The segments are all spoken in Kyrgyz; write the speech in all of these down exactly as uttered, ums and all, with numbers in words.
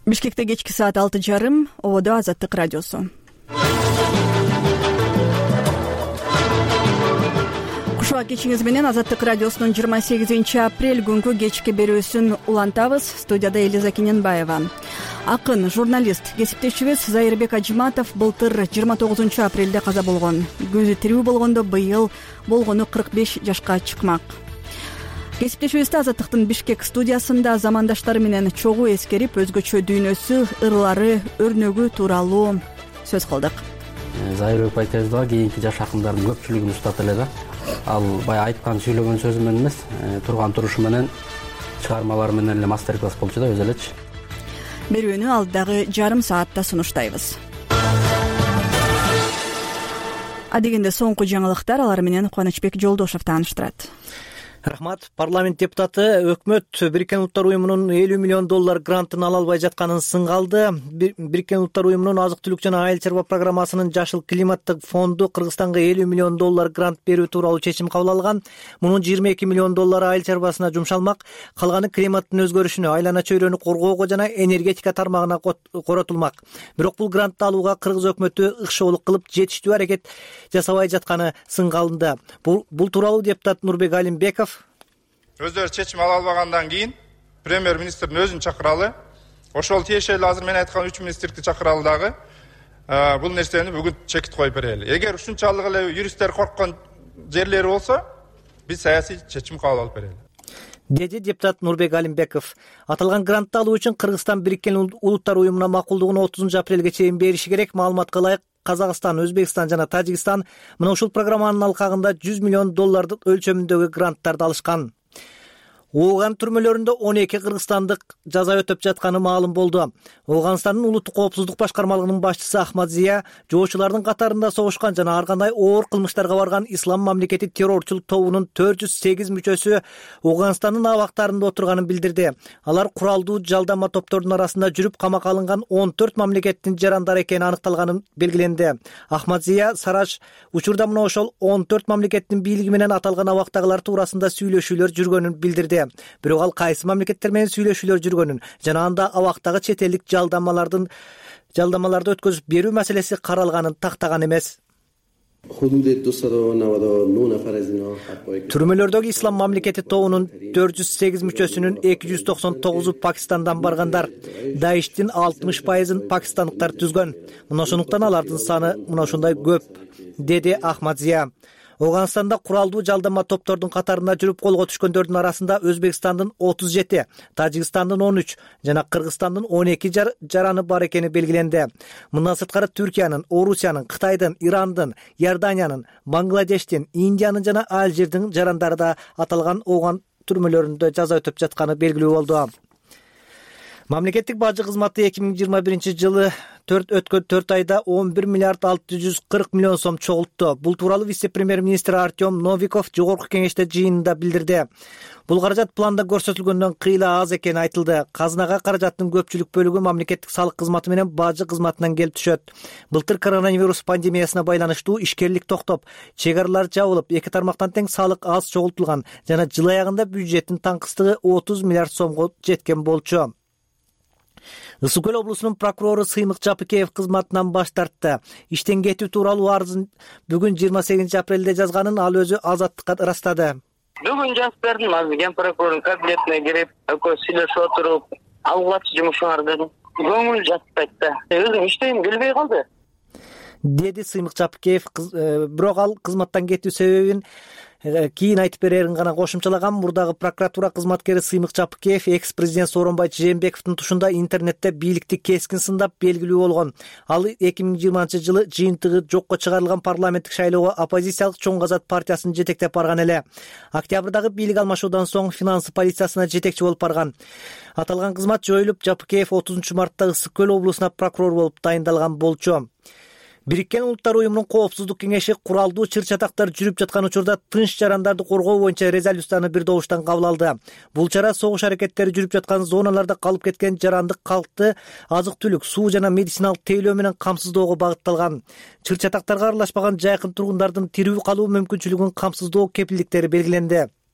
Бишкекте кечки саат алты жарым, ободо Азаттык радиосу. Кушуа кечиңиз менен Азаттык радиосунун жыйырма сегизинчи апрель күнгү кечки берүүсүн улантабыз. Студияда Элиза Кененбаева. Акын, журналист, кесиптешибиз Зайырбек Ажиматов былтыр жыйырма тогузунчу апрелде каза болгон. Көзү тирүү болгондо быйыл болгону кырк беш жашка чыкмак. Кесиптешибизде Азаттыктын Бишкек студиясында замандаштары менен чогуу эскерип, өзгөчө дүйнөсү, ырлары, өрнөгү тууралуу сөз кылдык. Зайырбек байкебиз дагы кийинки жаш акындардын көпчүлүгүн уштат эле да. Ал баягы айткан сүйлөгөн сөзү менен эмес, турган турушу менен, чыгармалары менен эле мастер-класс болчу да, өзү элечи. Берүүнү алдагы жарым саатта сунуштайбыз. Адегенде соңку жаңылыктар, алар менен Кубанычбек Жолдошов тааныштырат. Рахмат. Парламент депутаты өкмөт Бириккен Улуттар уюмунун элүү миллион доллар грантын ала албай жатканын сынгалды. Бириккен Улуттар уюмунун азык-түлүк жана айыл чарба программасынын Жашыл климаттык фонду Кыргызстанга элүү миллион доллар грант берүү тууралуу чечим кабыл алган. Мунун жыйырма эки миллион доллары айыл чарбасына жумшалмак. Калганы климаттын өзгөрүшүнө, айлана чөйрөнү коргоого жана энергетика тармагына коротулмак. Бирок бул грантты алууга кыргыз өкмөтү ыкшоолук кылып жетиштүү аракет жасабай жатканы сынгалды. Бул, бул тууралуу депутат Нурбек Алимбеков өздөрү чечим ала албагандан кийин премьер-министрдин өзүн чакыралы, ошол тиешелүү азыр мен айткан үч министрликти чакыралы дагы бул нерсени бүгүн чекит коюп берели. Эгер ушунчалык эле юристтер корккон жерлери болсо, биз саясий чечим кабыл алып берели, деди депутат Нурбек Алимбеков. Аталган грантты алуу үчүн Кыргызстан Бириккен Улуттар уюмуна макулдугун отузунчу апрелге чейин бериши керек. Маалыматка ылайык, Казакстан, Өзбекстан жана Тажикстан мына ушул программанын алкагында жүз миллион долларды өлчөмүндөгү гранттарды алышкан. Ооган түрмөлөрүндө он эки кыргызстандык жаза өтөп жатканы маалым болду. Ооганстандын улуттук коопсуздук башкармалыгынын башчысы Ахмадзия жоочулардын катарында согушкан жана ар кандай оор кылмыштарга барган Ислам мамлекети террорчулук тобунун төрт жүз сегиз мүчөсү Ооганстандын абактарында отурганын билдирди. Алар куралдуу жалдама топтордун арасында жүрүп камакка алынган он төрт мамлекеттин жарандары экени аныкталганын белгиленди. Ахмадзия Сараш учурда мына ошол он төрт мамлекеттин бийлиги менен аталган абактагылар туурасында сүйлөшүүлөр жүргөнүн билдирди. Бирок ал кайсы мамлекеттер менен сүйлөшүүлөр жүргөнүн жана анда абактагы чет элдик жалдамалардын жалдамаларды өткөзүп берүү маселеси каралганын тактаган эмес. Түрмөлөрдөгү Ислам мамлекети тобунун төрт жүз сегиз мүчөсүнүн эки жүз токсон тогузу Пакистандан баргандар. Даиштин алтымыш пайызын пакистандыктар түзгөн. Мына ошондуктан алардын саны мына ошондой көп, деди Ахмадзия. Ооганстанда куралдуу жалдама топтордун катарында жүрүп колго түшкөндөрдүн арасында Өзбекстандын отуз жети, Тажикстандын он үч жана Кыргызстандын он эки жар, жараны бар экени белгиленди. Мындан сырткары Түркиянын, Орусиянын, Кытайдын, Ирандын, Иорданиянын, Бангладештин, Индиянын жана Алжирдин жарандары да аталган Ооган түрмөлөрүндө жаза өтөп жатканы белгилүү болду. Мамлекеттик бажы кызматы эки миң жыйырма биринчи жылы төрт өткөн төрт айда он бир миллиард алты жүз кырк миллион сом чогултту. Бул тууралуу вице-премьер-министр Артем Новиков жогорку кеңеште жыйынында билдирди. Бул каражат планда көрсөтүлгөндөн кыйла аз экени айтылды. Казынага каражаттын көпчүлүк бөлүгү мамлекеттик салык кызматы менен бажы кызматынан келип түшөт. Былтыр коронавирус пандемиясына байланыштуу ишкерлик токтоп, чек аралар жабылып, эки тармактан тең салык аз чогултулган жана жыл аягында бюджеттин таңкыстыгы отуз миллиард сомго жеткен болчу. Ысык көл облусунун прокурору Сыймык Жапыкеев кызматынан баш тартты. Иштен кетүү тууралуу арызын бүгүн жыйырма сегизинчи апрелде жазганын ал өзү Азаттыкка ырастады. Бүгүн жазып бердим, азыр ген прокурордун кабинетине кирип, экөөбүз сүйлөшүп отуруп, алгылачы жумушуңар дедим. Көңүл жатпайт да. Өзүм иштейм келбей калды, деди Сыймык Жапыкеев. Бирок ал кызматтан кетүү себебин кийин айтып берерин гана кошумчалаган. Мурдагы прокуратура кызматкери Сыймык Жапыкеев экс-президент Сооронбай Жээнбековдун тушунда интернетте бийликти кескин сындап белгилүү болгон. Ал эки миң жыйырманчы жылы жыйынтыгы жокко чыгарылган парламенттик шайлоого оппозициялык Чоң Азат партиясын жетектеп барган эле. Октябрдагы бийлик алмашуудан соң финансы полициясына жетекчи болуп барган. Аталган кызмат жоюлуп, Жапыкеев отузунчу мартта Ысык көл облусуна прокурор болуп дайындалган болчу. Бириккен Улуттар уюмунун коопсуздук кеңеши куралдуу чыр-чатактар жүрүп жаткан учурда тынч жарандарды коргоо боюнча резолюцияны бир добуштан кабыл алды. Бул чара согуш аракеттери жүрүп жаткан зоналарда калып кеткен жарандык калкты азык-түлүк, суу жана медициналык тейлөө менен камсыздоого багытталган. Чыр-чатактарга аралашпаган жайкын тургундардын тирүү калуу мүмкүнчүлүгүн камсыздоо кепилдиктери белгиленди.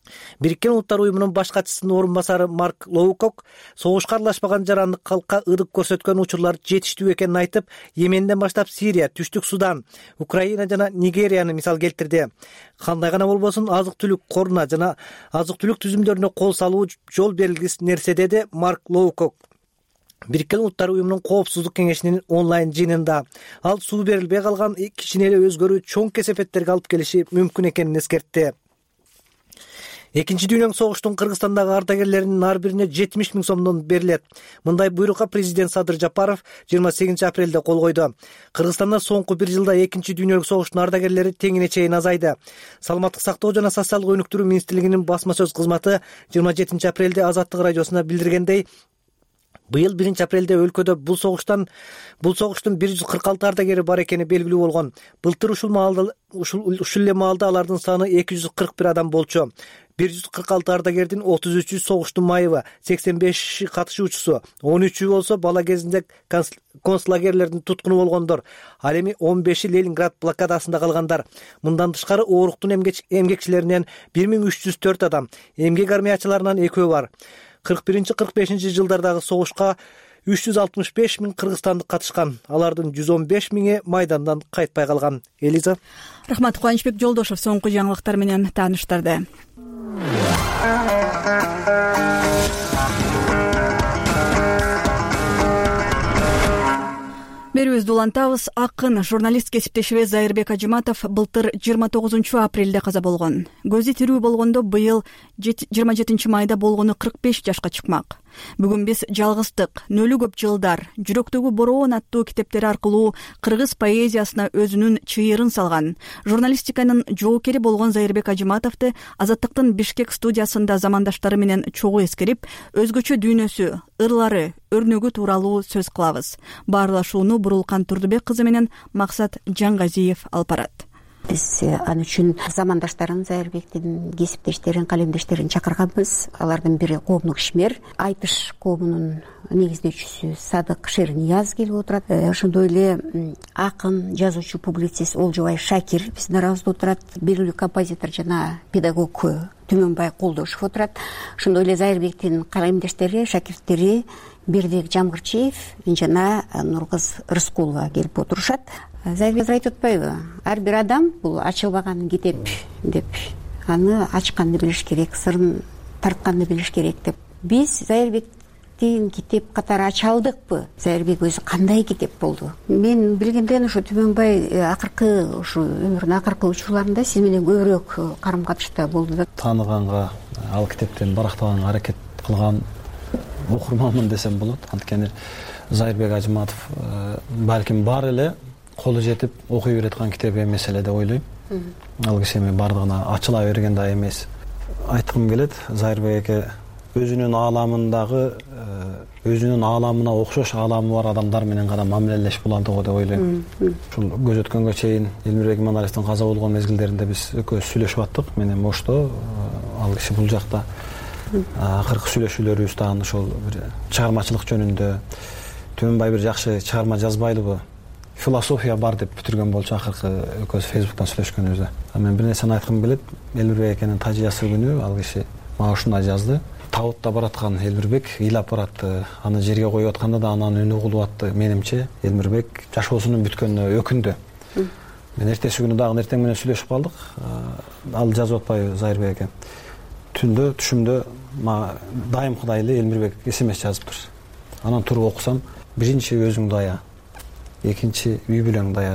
Бириккен Улуттар уюмунун баш катчысынын орун басары Марк Лоукок согушка аралашпаган жарандык калкка ырык көрсөткөн учурлар жетиштүү экенин айтып, Йеменден баштап Сирия, Түштүк Судан, Украина жана Нигерияны мисал келтирди. Кандай гана болбосун азык-түлүк коруна жана азык-түлүк түзүмдөрүнө кол салуу жол берилгис нерсе, деди Марк Лоукок. Бириккен Улуттар уюмунун коопсуздук кеңешинин онлайн жыйынында ал суу берилбей калган кичине эле өзгөрүү чоң кесепеттерге алып келиши мүмкүн экенин эскертти. Экинчи дүйнөлүк согуштун Кыргызстандагы ардагерлеринин ар бирине жетимиш миң сомдон берилет. Мындай буйрукка президент Садыр Жапаров жыйырма сегизинчи апрелде кол койду. Кыргызстанда соңку бир жылда экинчи дүйнөлүк согуштун ардагерлери теңине чейин азайды. Саламаттык сактоо жана социалдык өнүктүрүү министрлигинин басма сөз кызматы жыйырма жетинчи апрелде Азаттык радиосуна билдиргендей, быйыл биринчи апрелде өлкөдө бул согуштан бул согуштун бир жүз кырк алты ардагери бар экени белгилүү болгон. Былтыр ушул маалда ушул ушул эле маалда алардын саны эки жүз кырк бир адам болчу. бир жүз кырк алты ардагердин отуз үчү согуштун майыбы, сексен беши катышуучусу, он үчү болсо бала кезинде концлагерлердин туткуну болгондор. Ал эми он беши Ленинград блокадасында калгандар. Мындан тышкары ооруктун эмгекчилеринен бир миң үч жүз төрт адам, эмгек армиячыларынан экөө бар. кырк биринчи кырк бешинчи жылдардагы согушка үч жүз алтымыш беш миң кыргызстандык катышкан. Алардын жүз он беш миңи майдандан кайтпай калган. Элиза. Рахмат. Кубанычбек Жолдошев соңку жаңылыктар менен тааныштырды. Берүүбүздү улантабыз. Акын журналист кесиптешибиз Зайырбек Ажыматов былтыр жыйырма тогузунчу апрелде каза болгон. Көзү тирүү болгондо быйыл жыйырма жетинчи майда болгону кырк беш жашка чыкмак. Бүгүн биз жалгыздык, нөлүү көп жылдар, жүрөктөгү бороон аттуу китептери аркылуу кыргыз поэзиясына өзүнүн чыйырын салган журналистиканын жоокери болгон Зайырбек Ажыматовду Азаттыктын Бишкек студиясында замандаштары менен чогуу эскерип, өзгөчө дүйнөсү, ырлары, өрнөгү тууралуу сөз кылабыз. Баарлашууну Бурулкан Турдубек кызы менен Максат Жангазиев алып барат. Биз ан үчүн замандаштарын, Зайырбектин кесиптештерин, калемдештерин чакырганбыз. Алардын бири коомдук ишмер, Айтыш коомунун негиздөөчүсү Садык Шернияз келип отурат. Ошондой эле акын, жазуучу, публицист Олжобай Шакир биздин арабызда отурат. Белгилүү композитор жана педагог Түмөнбай Колдошев отурат. Ошондой эле Зайырбектин калемдештери, шакирттери Бердибек Жамгырчиев жана Нуркыз Рыскулова келип отурушат. Зайырбек айтып атпайбы? Ар бир адам бул ачылбаган китеп деп, аны ачканды билиш керек, сырын тартканды билиш керек деп. Биз Зайырбектин китеп катары ача алдыкпы? Зайырбек өзү кандай китеп болду? Мен билгенден ошо Түмөнбай акыркы ушу өмүрүнүн акыркы учурларында сиз менен көбүрөөк карым катышта болду да. Тааныганга, ал китептен барактаганга аракет кылган окурманмын десем болот. Анткени Зайырбек Ажыматов балким бар эле колу жетип окуй береткан китеп эмес эле деп ойлойм. Ал киши эми бардыгына ачыла берген да эмес. Айткым келет, Зайырбек эке өзүнүн ааламындагы, өзүнүн ааламына окшош ааламы бар адамдар менен гана мамилелеш булады го деп ойлойм. Ушул көз өткөнгө чейин Элмирбек Иманалиевдин каза болгон мезгилдеринде биз экөөбүз сүйлөшүп аттык. Мен эми Ошто, ал киши бул жакта. Акыркы сүйлөшүүлөрүбүз дагы ошол бир чыгармачылык жөнүндө. Түмөнбай бир жакшы чыгарма жазбайлыбы? Философия бар деп бүтүргөн болчу акыркы экөөбүз Фейсбуктан сүйлөшкөнүбүздө. Мен бир нерсени айткым келет. Элмирбек экенин тажыясы күнү ал киши мага ушундай жазды. Табытта бараткан Элмирбек ыйлап баратты. Аны жерге коюп атканда да анын үнү угулуп атты. Менимче Элмирбек жашоосунун бүткөнүнө өкүндү. Мен эртеси күнү дагы эртең менен сүйлөшүп калдык. Ал жазып атпайбы Зайырбек эке? Түндө түшүмдө мага дайымкыдай эле Элмирбек эсемес жазыптыр. Анан туруп окусам, биринчи өзүң дая, экинчи үй бүлөң дая,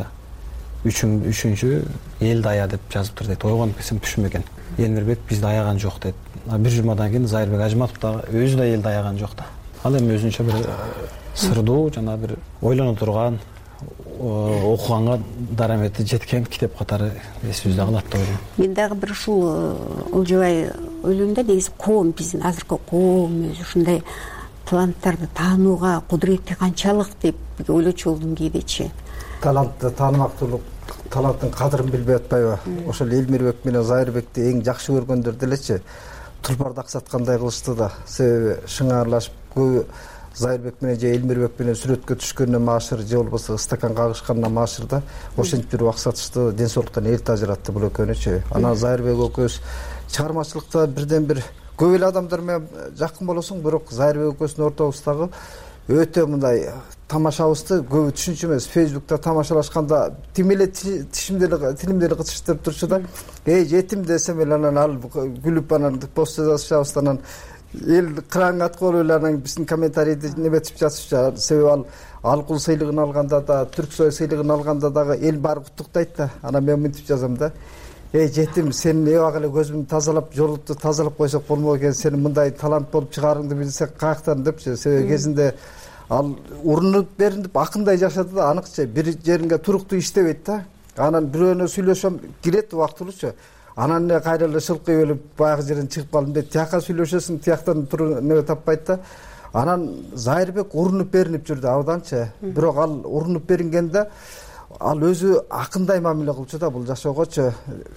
үчүнчү эл дая деп жазыптыр дейт. Ойгонуп кетсем түшүм экен. Элмирбек бизди аяган жок дейт. Бир жумадан кийин Зайырбек Ажыматов да өзү да эл даяган жок да. Ал эми өзүнчө бир сырдуу жана бир ойлоно турган, окуганга дарамети жеткен китеп катары эсибизде калат деп ойлойм. Мен дагы бир ушул Олжобай ойлойм да, негизи коом, биздин азыркы коом өзү ушундай таланттарды таанууга кудуретти канчалык деп ойлочу болдум кээдечи. Талантты таанымактуулук, таланттын кадырын билбей атпайбы? Ошол Элмирбек менен Зайырбекти эң жакшы көргөндөр делечи турбарды аксаткандай кылышты да. Себеби шыңарлашып көбү Зайырбек менен же Элмирбек менен сүрөткө түшкөндөн машыр, же болбосо стакан кагышкандан машыр да ошентип бир аксатышты, ден соолуктан эл тажыратты бул экөөнүчү. Анан Зайырбек экөөбүз чыгармачылыкта бирден бир көп эле адамдар менен жакын болосуң, бирок Зайырбек экөөбүздүн ортобуздагы өтө мындай тамашабызды көбү түшүнчү эмес. Фейсбукта тамашалашканда тим эле тишимдери тилимдери кычыштырып турчу да. Эй жетим десем эле анан ал күлүп анан пост жазышабыз, анан эл кыраң аткылып эле анан биздин комментарийди неметип жазышчу. Себеби ал Алкул сыйлыгын алганда да, Түрксой сыйлыгын алганда дагы эл баары куттуктайт да. Анан мен мынтип жазам да. Эй жетим, сен эбак эле көзүмдү тазалап, жолукту тазалап койсок болмок экен, сенин мындай талант болуп чыгаарыңды билсек каяктан депчи. Себеби кезинде ал урунуп беринип акындай жашады да, аныкчы бир жеринге туруктуу иштебейт да. Анан бирөөнө сүйлөшөм, кирет убактылуучу. Анан эле кайра эле шылкый өлүп баягы жерден чыгып калдым деп тияка сүйлөшөсүң, тияктан туруп неме таппайт да. Анан Зайырбек урунуп беринип жүрдү абданчы. Бирок ал урунуп берингенде ал өзү акындай мамиле кылчу да бул жашоогочу.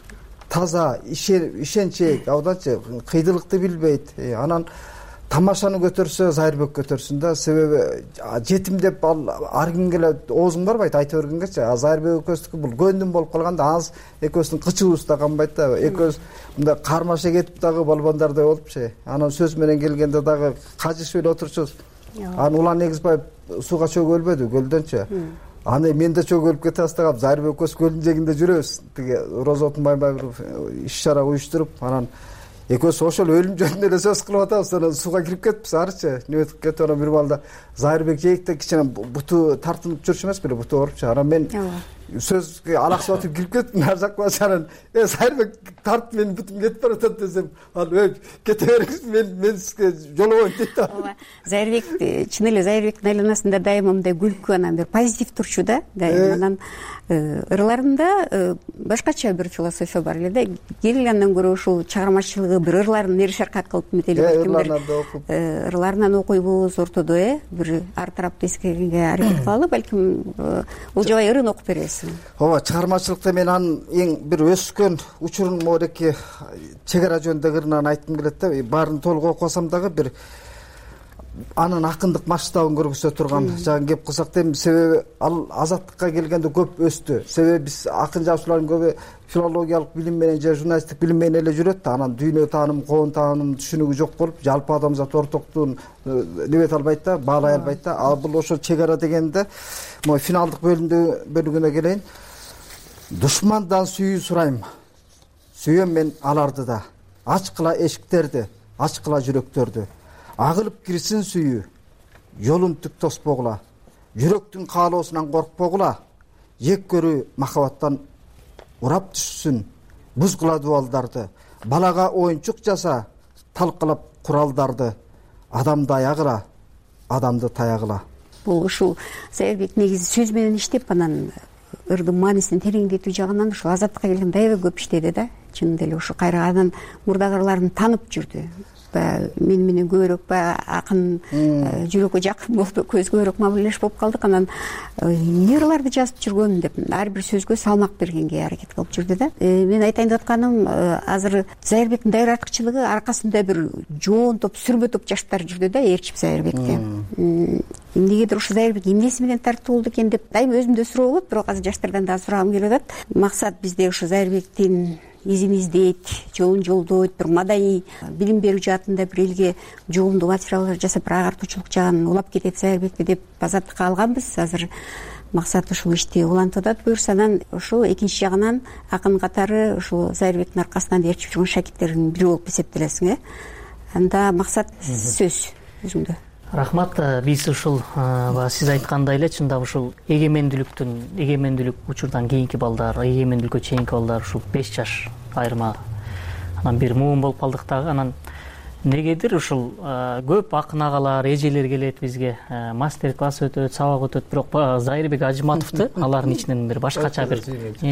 Таза, ишенчек, абданчы, кыйдылыкты билбейт. Анан тамашаны көтөрсө Зайырбек көтөрсүн да. Себеби жетим деп ал ар кимге эле оозуң барбайт айта бергенгечи. А Зайырбек экөөбүздүкү бул көндүм болуп калганда аз экөөбүздүн кычыбыбыз да канбайт да. Экөөбүз мындай кармаша кетип дагы балбандардай болупчу. Анан сөз менен келгенде дагы кажышып эле отурчубуз. Анан Улан Негизбаев сууга чөгүп өлбөдү, көлдөнчү. Аны мен да чөгүп өлүп кете баштагам. Зайырбек экөөбүз көлдүн жээгинде жүрөбүз. Тиги Розотун Баймбаев иш-чара уюштуруп, анан экөөбүз ошол өлүм жөнүндө эле сөз кылып атабыз. Анан сууга кирип кетипиз, арычы. Неметип кетип анан бир балда Зайырбек жээкте кичине буту тартынып жүрчү эмес беле, буту оорупчу. Анан мен сөзгө алаксып атып кирип кеттим, ар жакка анан э Зайырбек тартып менин бутум кетип баратат десем, ал ой кете бериңиз, мен мен сизге жолобойм дейт да. Ооба. Зайырбек чын эле Зайырбектин айланасында дайыма мындай күлкү, анан бир позитив турчу да. Анан ырларында башкача бир философия бар эле да. Келгенден көрө ушул чыгармачылыгы бир ырларын эр шаркат кылып метелеп бир ырларынан окуйбуз ортодо, э бир ар тарапты эскергенге аракет кылалы, балким бул жабай ырын окуп бересиз. Ооба, чыгармачылыкта мен анын эң бир өскөн учурун мореки чегара жөнүндөгү ырынан айткым келет да. Баарын толук окубасам дагы бир анын акындык масштабын көргөзө турган жагын кеп кылсак дейм. Себеби ал азаттыкка келгенде көп өстү. Себеби биз акын жазуучулардын көбү филологиялык билим менен же журналисттик билим менен эле жүрөт да. Анан дүйнө тааным, коом таанымын түшүнүгү жок болуп, жалпы адамзат ортоктугун небете албайт да, баалай албайт да. Ал бул ошо чегара дегенде могу финалдык бөлүмдө бөлүгүнө келейин. Душмандан сүйүү сурайм. Сүйөм мен аларды да. Ачкыла эшиктерди, ачкыла жүрөктөрдү. Агылып кирсин сүйүү, жолун түк тоспогула. Жүрөктүн каалоосунан коркпогула. Жек көрүү махабаттан урап түшсүн. Буз кыла дуалдарды. Балага оюнчук жаса, талкалап куралдарды. Адамды аягыла, адамды таягыла. Бул ушул Зайырбек негизи сөз менен иштеп, анан ырдын маанисин тереңдетүү жагынан ушу азаттыкка келгенде аябай көп иштеди да. Чынында эле ушу кайра анан мурдагы ырларын танып жүрдү. Мен менен көбүрөөк баягы акын жүрөккө жакын болуп, көз көбүрөөк мамилелеш болуп калдык. Анан эмне ырларды жазып жүргөн деп ар бир сөзгө салмак бергенге аракет кылып жүрдү да. Мен айтайын деп атканым, азыр Зайырбектин дайыр артыкчылыгы аркасында бир жоон топ, сүрбө топ жаштар жүрдү да, Ээрчип Зайырбекте. Эмнегедир ушу Зайырбек эмнеси менен тартуу болду экен деп дайыма өзүмдө суроо болот, бирок азыр жаштардан дагы сурагым келип атат. Максат бизде ушу Зайырбектин изин издейт, жолун жолдойт, бир маданий билим берүү жаатында бир элге жугумдуу материалдар жасап, бир агартуучулук жагын улап кетет Зайырбекти деп азаттыкка алганбыз. Азыр максат ушул ишти улантат буюрса. Анан ушул экинчи жагынан акын катары ушул Зайырбектин аркасынан ээрчип жүргөн шакирттердин бири болуп эсептелесиң, э? Анда максат сөз өзүңдө. Рахмат. Биз ушул сиз айткандай эле чындап ушул эгемендүүлүктүн эгемендүүлүк учурдан кийинки балдар, эгемендүүлүккө чейинки балдар ушул беш жаш айырма анан бир муун болуп калдык дагы. Анан негедир ушул көп акын агалар, эжелер келет бизге, мастер класс өтөт, сабак өтөт, бирок Зайырбек Ажыматовду алардын ичинен бир башкача бир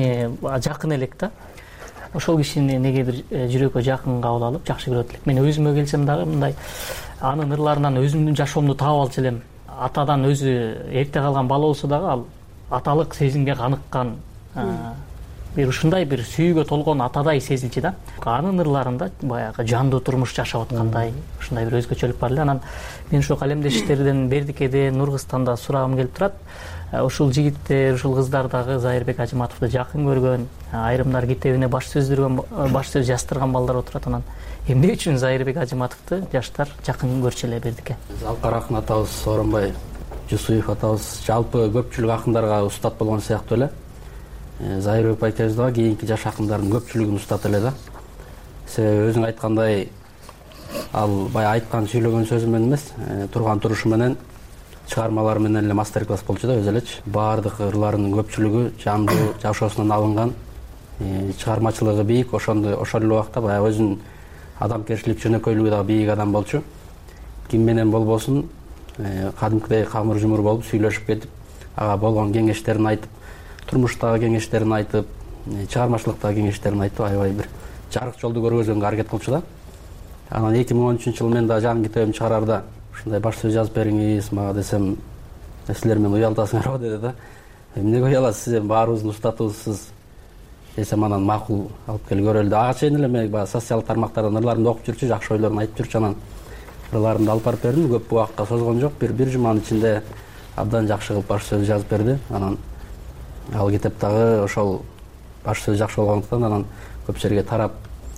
жакын элек да. Ошол кишини негедир жүрөккө жакын кабыл алып жакшы көрөт элек. Мен өзүмө келсем дагы мындай анын ырларынан өзүмдүн жашоомду таап алчу элем. Атадан өзү эрте калган бала болсо дагы ал аталык сезимге каныккан бир ушундай бир сүйүүгө толгон атадай сезилчү да. Анын ырларында баягы жандуу турмуш жашап аткандай ушундай бир өзгөчөлүк бар эле. Анан мен ушу калемдештерден Бердикеде, Нургызстанда сурагым келип турат. Ушул жигиттер, ушул кыздар дагы Зайырбек Ажыматовду жакын көргөн, айрымдар китебине баш сөздүргөн, баш сөз жаздырган балдар отурат. Анан эмне үчүн Зайырбек Ажыматовду жаштар жакын көрчү эле Бердике? Залкар акын атабыз, Сооронбай Жусуев атабыз жалпы көпчүлүк акындарга устат болгон сыяктуу эле. Зайырбек байкебиз дагы кийинки жаш акындардын көпчүлүгүн устат эле да. Себеби өзүң айткандай, ал баягы айткан сүйлөгөн сөзү менен эмес, турган турушу менен, чыгармалары менен эле мастер-класс болчу да, өзү элечи. Баардык ырларынын көпчүлүгү жандуу жашоосунан алынган, чыгармачылыгы бийик, ошондой ошол эле убакта баягы өзүнүн адамгерчилик жөнөкөйлүгү дагы бийик адам болчу. Ким менен болбосун кадимкидей камыр жумур болуп сүйлөшүп кетип, ага болгон кеңештерин айтып, турмуштагы кеңештерин айтып, чыгармачылыктагы кеңештерин айтып, аябай бир жарык жолду көргөзгөнгө аракет кылчу да. Анан эки миң он үчүнчү жылы мен да жаңы китебимди чыгарарда ушундай баш сөз жазып бериңиз мага десем, силер мени уялтасыңарбы деди да. Эмнеге уяласыз, сиз эми баарыбыздын устатыбызсыз десем, анан макул алып кел көрөлү. Ага чейин эле мен баягы социалдык тармактардан ырларымды окуп жүрчү, жакшы ойлорун айтып жүрчү. Анан ырларымды алып барып бердим, көп убакытка созгон жок, бир бир жуманын ичинде абдан жакшы кылып баш сөз жазып берди. Анан ал китеп дагы ошол баш сөз жакшы болгондуктан анан көп жерге тарап,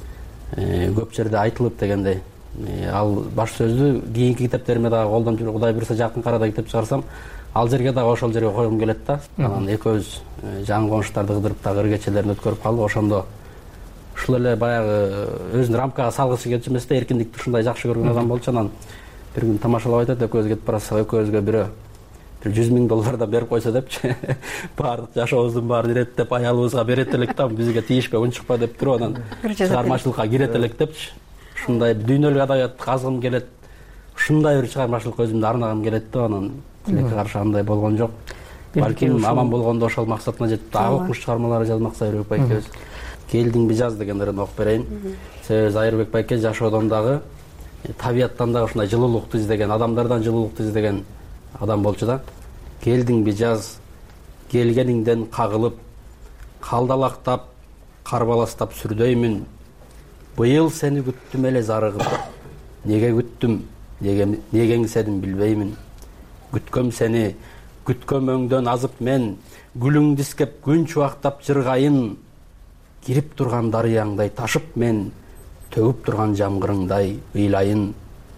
көп жерде айтылып дегендей. Ал баш сөздү кийинки китептериме дагы колдонуп жүрүп, Кудай буйрса жакын арада китеп чыгарсам, ал жерге дагы ошол жерге койгум келет да. Анан экөөбүз жаңы конуштарды кыдырып дагы ыр кечелерин өткөрүп калдык. Ошондо ушул эле баягы өзүн рамкага салгысы келчү эмес да, эркиндикти ушундай жакшы көргөн адам болчу. Анан бир күн тамашалап айтат, экөөбүз кетип барасак, экөөбүзгө бирөө бир жүз миң доллардан берип койсо депчи, баардык жашообуздун баарын иреттеп аялыбызга берет элек да, бизге тийишпе, унчукпа деп туруп, анан чыгармачылыкка кирет элек депчи. Ушундай дүйнөлүк адабиятты казгым келет, ушундай бир чыгармачылыкка өзүмдү арнагым келет деп, анан тилекке каршы андай болгон жок. Балким аман болгондо ошол максатына жетип, ага окумуш чыгармалары жазмак Зайырбек байкебиз. Келдиңби жаз деген ырын окуп берейин. Себеби Зайырбек байке жашоодон дагы, табияттан дагы ушундай жылуулукту издеген, адамдардан жылуулукту издеген адам болчу да. Келдиңби жаз, келгениңден кагылып, калдалактап, карбаластап сүрдөймүн. Быйыл сени күттүм эле зарыгып. Неге күттүм, неге еңседим билбеймин. Күткөм сени, күткөм өңдөн азып мен, гүлүңдү искеп күн чубактап жыргайын. Кирип турган дарыяңдай ташып мен, төгүп турган жамгырыңдай ыйлайын.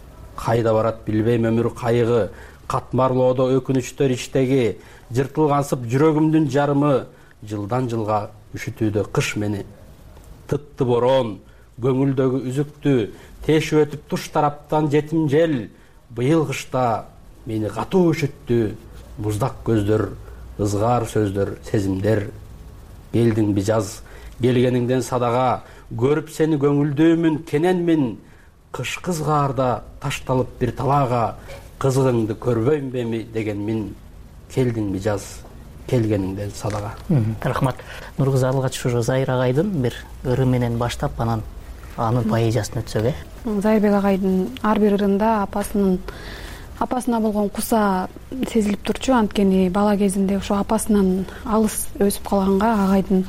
Кайда барат билбейм өмүр кайыгы, катмарлоодо өкүнүчтөр иштеги, жыртылгансып жүрөгүмдүн жарымы, жылдан жылга үшүтүүдө кыш мени. Тытты борон, көңүлдөгү үзүктү, тешип өтүп туш тараптан жетим жел, быйыл кышта мени катуу үшүттү, буздак көздөр, ызгаар сөздөр, сезимдер. Келдиңби жаз, келгениңден садага, көрүп сени көңүлдүүмүн, кененмин, кыш кызгаарда ташталып бир талаага, кызыгыңды көрбөймбү дегенмин. Келдиңби жаз, келгениңден садага. Рахмат. Нургуз алгач ушу Зайыр агайдын бир ыры менен баштап, анан анын поэзиясын өтсөк э. Зайырбек агайдын ар бир ырында апасынын апасына болгон куса сезилип турчу. Анткени бала кезинде ошо апасынан алыс өсүп калганга агайдын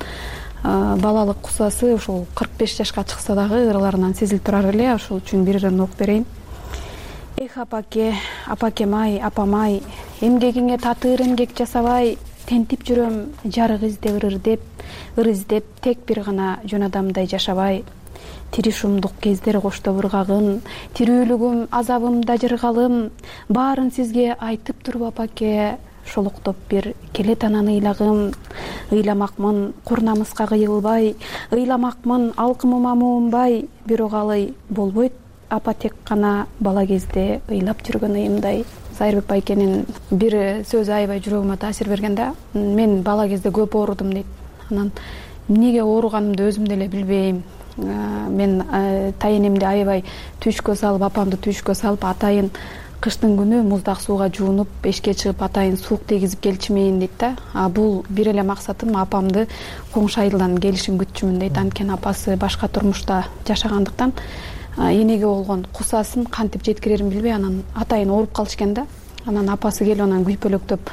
балалык кусасы ушул кырк беш жашка чыкса дагы ырларынан сезилип турар эле. Ошол үчүн бир ырын окуп берейин. Эх апаке, апакем ай, апам ай, эмгегиңе татыр эмгек жасабай, тентип жүрөм жарык издеп, ыр издеп, ыр издеп, тек бир гана жөн адамдай жашабай. Тири шумдук кездер коштоп ыргагын, тирүүлүгүм, азабымда жыргалым, баарын сизге айтып туруп апаке, шолуктоп бир келет анан ыйлагым. Ыйламакмын кур намыска кыйылбай, ыйламакмын алкымыма муунбай, бирок алай болбойт апа тек гана бала кезде ыйлап жүргөн ыйымдай. Зайырбек байкенин бир сөзү аябай жүрөгүмө таасир берген да. Мен бала кезде көп оорудум дейт. Анан эмнеге ооруганымды өзүм деле билбейм. Мен тайенемди аябай түйшкө салып, апамды түйшкө салып, атайын кыштын күнү муздак сууга жуунуп, эшикке чыгып атайын суук тийгизип келчүмүн дейт да. А бул бир эле максатым апамды коңшу айылдан келишин күтчүмүн дейт. Анткени апасы башка турмушта жашагандыктан энеге болгон кусасын кантип жеткирерин билбей, анан атайын ооруп калышкан да. Анан апасы келип анан күйпөлөктөп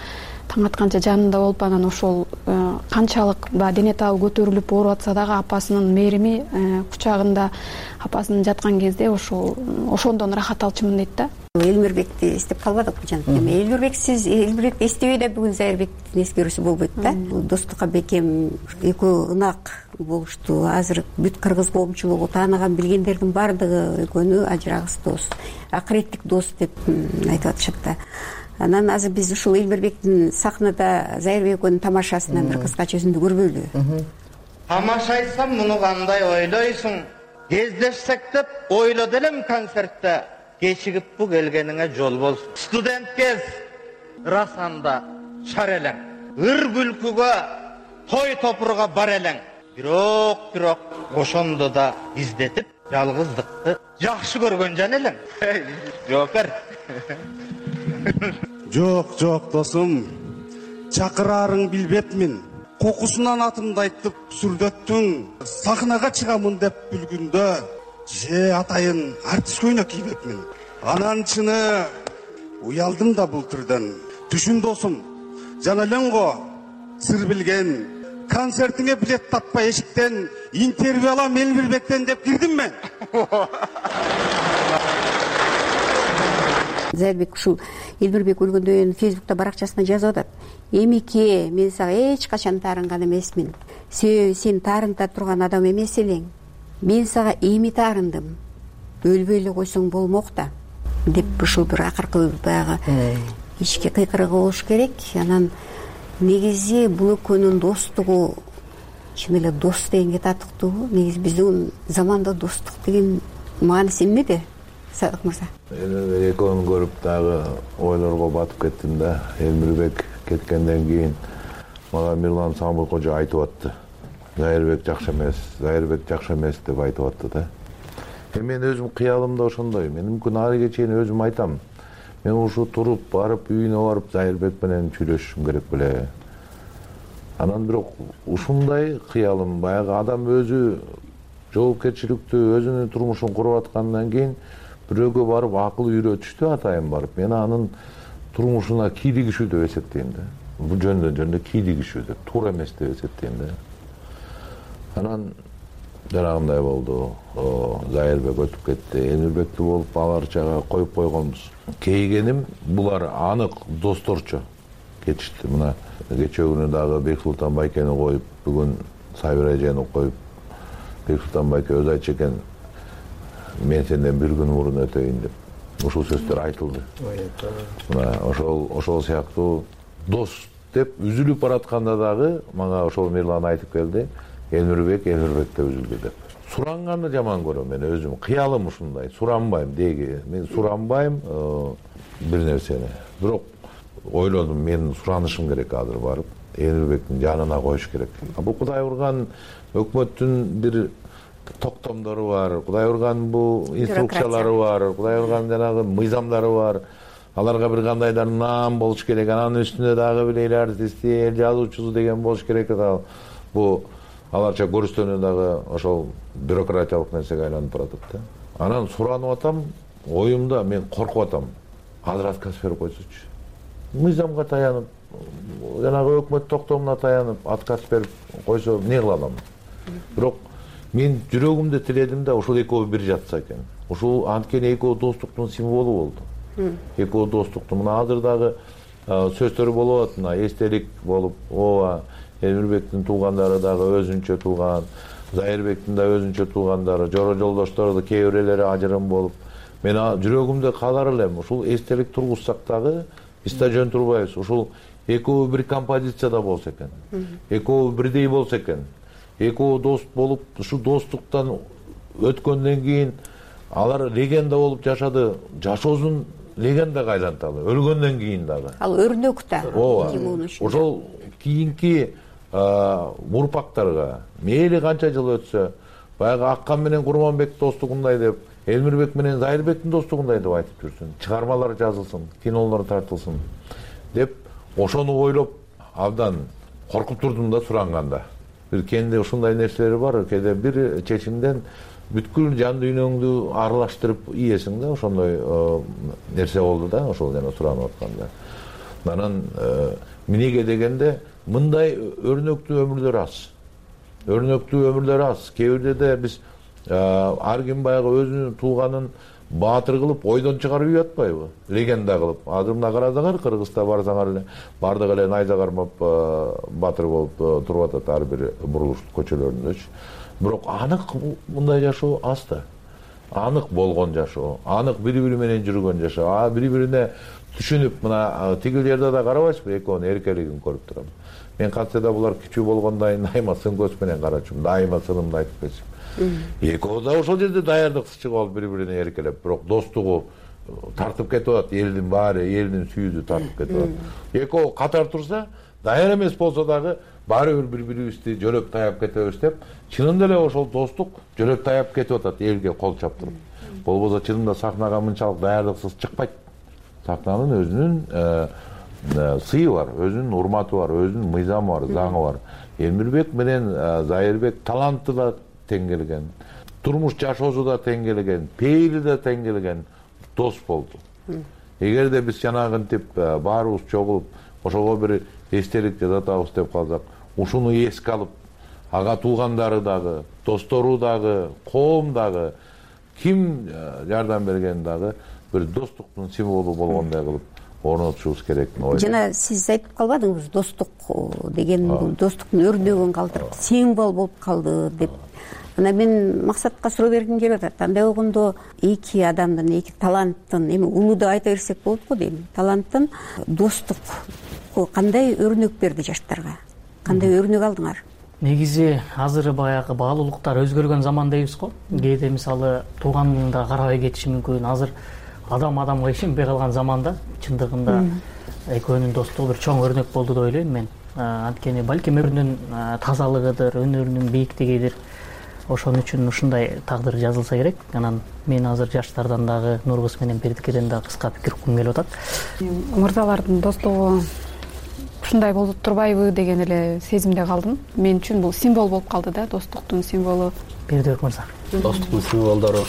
таң атканча жанында болуп анан ошол канчалык баягы дене табы көтөрүлүп ооруп атса дагы апасынын мээрими кучагында апасынын жаткан кезде ошол ошондон рахат алчумун дейт да. Элмирбекти эстеп калбадыкпы жаным. Эми Элмирбек сиз Элмирбекти эстебей да бүгүн Зайырбектин эскерүүсү болбойт да. Достук Бекем экөө ынак болушту. Азыр бүт кыргыз коомчулугу тааныган билгендердин баардыгы экөөнү ажырагыс дос, акыреттик дос деп айтып атышат да. Анан азыр биз ушул Элмирбектин сахнада Зайырбек экөөнүн тамашасынан бир кыскача үзүндү көрбөйлүбү? Тамашайсам муну кандай ойлойсуң? Кездешсек деп ойлоду элем концертте. Кечигип бу келгениңе жол болсун. Студент кез расанда шар элең. Ыр күлкүгө, той топурга бар элең. Бирок, бирок ошондо да издетип, жалгыздыкты жакшы көргөн жан элең. Жооп бер. Жок, жок досум. Чакырарың билбепмин. Кокусунан атымды айтып сүрдөттүң. Сахнага чыгамын деп бүлгүндө же атайын артист көйнөк кийбепмин. Анан чыны уялдым да бул түрдөн. Түшүн досум, жана элең го, сыр билген. Концертиңе билет таппай эшиктен интервью алам Элмирбектен деп кирдим мен. Зайырбек ушул Элмирбек өлгөндөн кийин Фейсбукта баракчасына жазып атат. Эмике, мен сага эч качан таарынган эмесмин. Себеби сен таарынта турган адам эмес элең. Мен сага эми таарындым. Өлбөй эле койсоң болмок да. Деп ушул бир акыркы баягы ички кыйкырыгы болуш керек. Анан негизи бул экөөнүн достугу чын эле дос дегенге татыктуубу? Негизи биздин заманда достук деген мааниси эмнеде? Садык мырза. Экөөнү көрүп дагы ойлорго батып кеттим да. Элмирбек кеткенден кийин мага Мирлан Самбай кожо айтып атты. Зайырбек жакшы эмес, Зайырбек жакшы эмес деп айтып атты да. Эми мен өзүм кыялымда ошондой. Мен мүмкүн ары чейин өзүм айтам. Мен ушу туруп барып үйүнө барып Зайырбек менен сүйлөшүшүм керек беле. Анан бирок ушундай кыялым, баягы адам өзү жоопкерчиликтүү өзүнүн турмушун куруп аткандан кийин бирөөгө барып акыл үйрөтүштү атайын барып. Мен анын турмушуна кийлигишүү деп эсептейм да. Бул жөндөн жөндө кийлигишүү деп, туура эмес деп эсептейм да. Анан жанагындай болду. Зайырбек өтүп кетти. Элмирбекти болуп аларчага коюп койгонбуз. Кейгеним булар анык досторчу кетишти. Мына кечээ дагы Бексултан Байкени коюп, бүгүн Сабира эжени коюп, Бексултан Байке өзү айтчу экен, мен сенден бир күн мурун өтөйүн деп. Ушул сөздөр айтылды. Мына ошол ошол сыяктуу дос деп үзүлүп баратканда дагы мага ошол Мирлан айтып келди. Элмирбек Элмирбекте үзүлдү деп. Суранганды жаман көрөм мен өзүм. Кыялым ушундай. Суранбайм деги. Мен суранбайм бир нерсени. Бирок ойлодум, мен суранышым керек азыр барып. Элмирбектин жанына коюш керек. Бул Кудай урган өкмөттүн бир токтомдору бар. Кудай урган бул инструкциялары бар. Кудай урган жанагы мыйзамдары бар. Аларга бир кандайдыр наам болуш керек. Анын үстүнө дагы бир эл артисти, эл жазуучусу деген болуш керек. Бул аларча көрүстөнү дагы ошол бюрократиялык нерсеге айланып баратат да. Анан суранып атам, оюмда мен коркуп атам. Азыр отказ берип койсочу. Мыйзамга таянып, жанагы өкмөт токтомуна таянып, отказ берип койсо эмне кыла алам? Бирок мен жүрөгүмдө тиледим да ушул экөө бир жатса экен. Ушул анткени экөө достуктун символу болду. Экөө достуктун мына азыр дагы сөздөр болуп атат, мына эстелик болуп, ооба Элмирбектин туугандары дагы өзүнчө тууган, Зайырбектин да өзүнчө туугандары, жора жолдоштору кээ бирлери ажырым болуп, мен жүрөгүмдө калар элем. Ушул эстелик тургузсак дагы биз да жөн турбайбыз. Ушул экөө бир композицияда болсо экен. Экөө бирдей болсо экен. Экөө дос болуп, ушу достуктан өткөндөн кийин алар легенда болуп жашады. Жашоосун легендага айланталы, өлгөндөн кийин дагы. Ал өрнөк да. Ооба. Ошол кийинки урпактарга мейли канча жыл өтсө, баягы Аккан менен Курманбек достугундай деп, Элмирбек менен Зайырбектин достугундай деп айтып жүрсүн. Чыгармалар жазылсын, кинолор тартылсын деп ошону ойлоп абдан коркуп турдум да суранганда. Бир кенде ушундай нерселер бар, кээде бир чечимден бүткүл жан дүйнөңдү аралаштырып ийесиң да, ошондой нерсе болду да, ошол жана суранып атканда. анан эмнеге дегенде мындай өрнөктүү өмүрлөр аз. Өрнөктүү өмүрлөр аз. Кээ бирде де биз ар ким баягы өзүнүн тууганын баатыр кылып ойдон чыгарып үйүп атпайбы? Легенда кылып. Азыр мына карасаңар, Кыргызда барсаңар эле бардык эле найза кармап баатыр болуп туруп атат ар бир бурулуш көчөлөрүндөчү. Бирок анык мындай жашоо аз да. Анык болгон жашоо, анык бири-бири менен жүргөн жашоо. А бири-бирине түшүнүп, мына тигил жерде да карабайсызбы, экөөнүн эркелигин көрүп турам. Мен кантсе да булар кичүү болгондайын дайыма сын көз менен карачумун, дайыма сынымды айтып кетчүм. Экөө да ошол жерде даярдыксыз болуп бири-бирине эркелеп, бирок достугу тартып кетип атат, элдин баары, элдин сүйүүдү тартып кетип атат. Экөө катар турса, даяр эмес болсо дагы баары бир бири-бирибизди жөлөп таяп кетебиз деп, чынында эле ошол достук жөлөп таяп кетип атат элге кол чаптырып. Болбосо чынында сахнага мынчалык даярдыксыз чыкпайт. Сахнанын өзүнүн сыйы бар, өзүнүн урматы бар, өзүнүн мыйзамы бар, заңы бар. Элмирбек менен Зайырбек таланты да тең келген, турмуш жашоосу да тең келген, пейили да тең келген дос болду. Эгерде биз жанагынтип баарыбыз чогулуп, ошого бир эстелик жасатабыз деп калсак, ушуну эске алып, ага туугандары дагы, достору дагы, коом дагы, ким жардам берген дагы бир достуктун символу болгондой кылып орнотушубуз керек деп ойлойм. Жана сиз айтып калбадыңызбы, достук деген бул достуктун өрнөгүн калтырып, символ болуп калды деп. Ана мен максатка суроо бергим келип атат. Андай болгондо эки адамдын, эки таланттын, эми улууду айта берсек болот го дейм. Таланттын достук кандай өрнөк берди жаштарга? Кандай өрнөк алдыңар? Негизи азыр баягы баалуулуктар өзгөргөн заман дейбиз го. Кээде мисалы тууганын да карабай кетиши мүмкүн. Азыр адам адамга ишенбей калган заманда чындыгында экөөнүн достугу бир чоң өрнөк болду деп ойлойм мен. Анткени балким өрнүн тазалыгыдыр, өнөрүнүн бийиктигидир. Ошон үчүн ушундай тагдыр жазылса керек. Анан мен азыр жаштардан дагы Нургыз менен Бердикеден дагы кыска пикир уткум келип атат. Мырзалардын достугу ушундай болуп турбайбы деген эле сезимде калдым. Мен үчүн бул символ болуп калды да, достуктун символу. Бердибек мырза. Достуктун символдору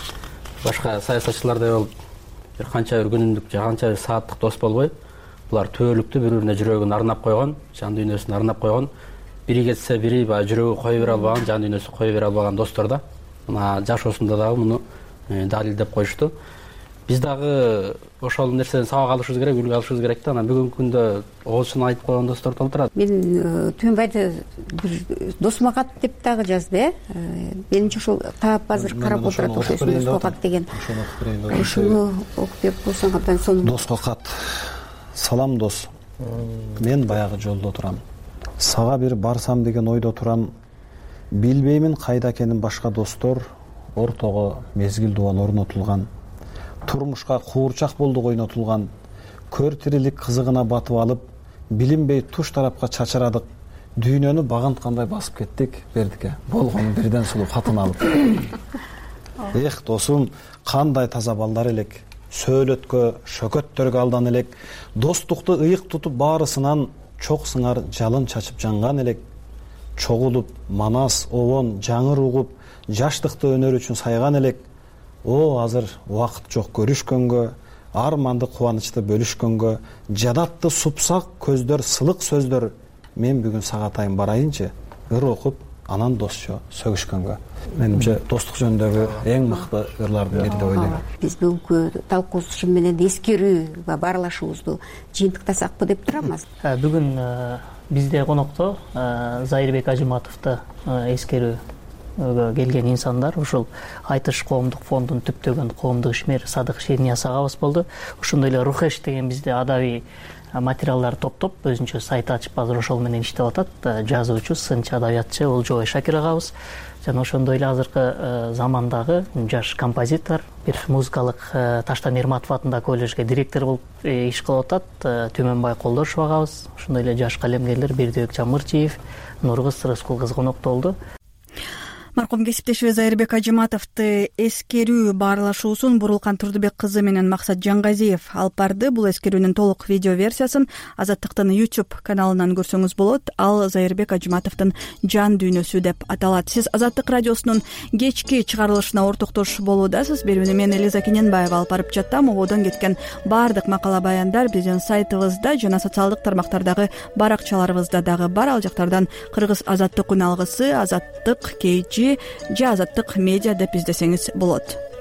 башка саясатчылардай болуп бир канча бир күнүмдүк же канча бир сааттык дос болбой, булар түбөлүктүү бири-бирине жүрөгүн арнап койгон, жан дүйнөсүн арнап койгон, бири кетсе бири баягы жүрөгү кое бере албаган, жан дүйнөсү кое бере албаган достор да. Мына жашоосунда дагы муну далилдеп коюшту. Биз дагы ошол нерседен сабак алышыбыз керек, үлгү алышыбыз керек да. Анан бүгүнкү күндө оозчун айтып койгон достор толтурат. Мен Түмөнбайды бир досума кат деп дагы жазды, э. Менимче ошол таап азыр карап отурат, ошол доско кат деген. Ошону окуп берип койсоң абдан сонун. Доско кат. Салам дос. Мен баягы жолдо турам. Сага бир барсам деген ойдо турам. Билбеймин кайда экенин башка достор, ортого мезгил дубал орнотулган. Турмушка куурчак болдук ойнотулган. Көр тирилик кызыгына батып алып, билинбей туш тарапка чачырадык. Дүйнөнү багынткандай басып кеттик, Бердике. Болгону бирден сулуу катын алып. Эх, досум, кандай таза балдар элек. Сөөлөткө, шөкөттөргө алдан элек. Достукту ыйык тутуп баарысынан чок сыңар жалын чачып жанган элек. Чогулуп, манас, обон, жаңыр угуп, жаштыкты өнөр үчүн сайган элек. О, азыр убакыт жок көрүшкөнгө, арманды кубанычты бөлүшкөнгө, жадатты супсак көздөр, сылык сөздөр. Мен бүгүн сагатайын барайынчы, ыр окуп, анан досчо сөгүшкөнгө. Менимче достук жөнүндөгү эң мыкты ырлардын бири деп ойлойм. Биз бүгүнкү талкуубуз менен эскерүү ва баарлашуубузду жыйынтыктасакпы деп турамыз. Бүгүн бизде конокто Зайырбек Ажыматовду эскерүү келген инсандар, ушул Айтыш коомдук фондун түптөгөн коомдук ишмер Садык Шернияз агабыз болду. Ошондой эле Рухеш деген бизде адабий материалдар топтоп, өзүнчө сайт ачып азыр ошол менен иштеп атат. Жазуучу, сынчы, адабиятчы Олжобой Шакир агабыз. Жана ошондой эле азыркы замандагы жаш композитор, бир музыкалык Таштан Эрматов атындагы колледжге директор болуп иш кылып атат Түмөнбай Колдошов агабыз. Ошондой эле жаш калемгерлер Бердибек Жамырчиев, Нургыз Рыскул кызы конокто болду. Маркум кесиптешибиз Зайырбек Ажыматовду эскерүү баарлашуусун Бурулкан Турдубек кызы менен Максат Жангазиев алып барды. Бул эскерүүнүн толук видео версиясын Азаттыктын YouTube каналынан көрсөңүз болот. Ал Зайырбек Ажыматовдун жан дүйнөсү деп аталат. Сиз Азаттык радиосунун кечки чыгарылышына ортоктош болуудасыз. Берүүнү мен Элиза Кененбаева алып барып жаттам. Ободон кеткен баардык макала баяндар биздин сайтыбызда жана социалдык тармактардагы баракчаларыбызда дагы бар. Ал жактардан Кыргыз Азаттык үн алгысы, Азаттык, Кейжи же Азаттык медиа деп издесеңиз болот.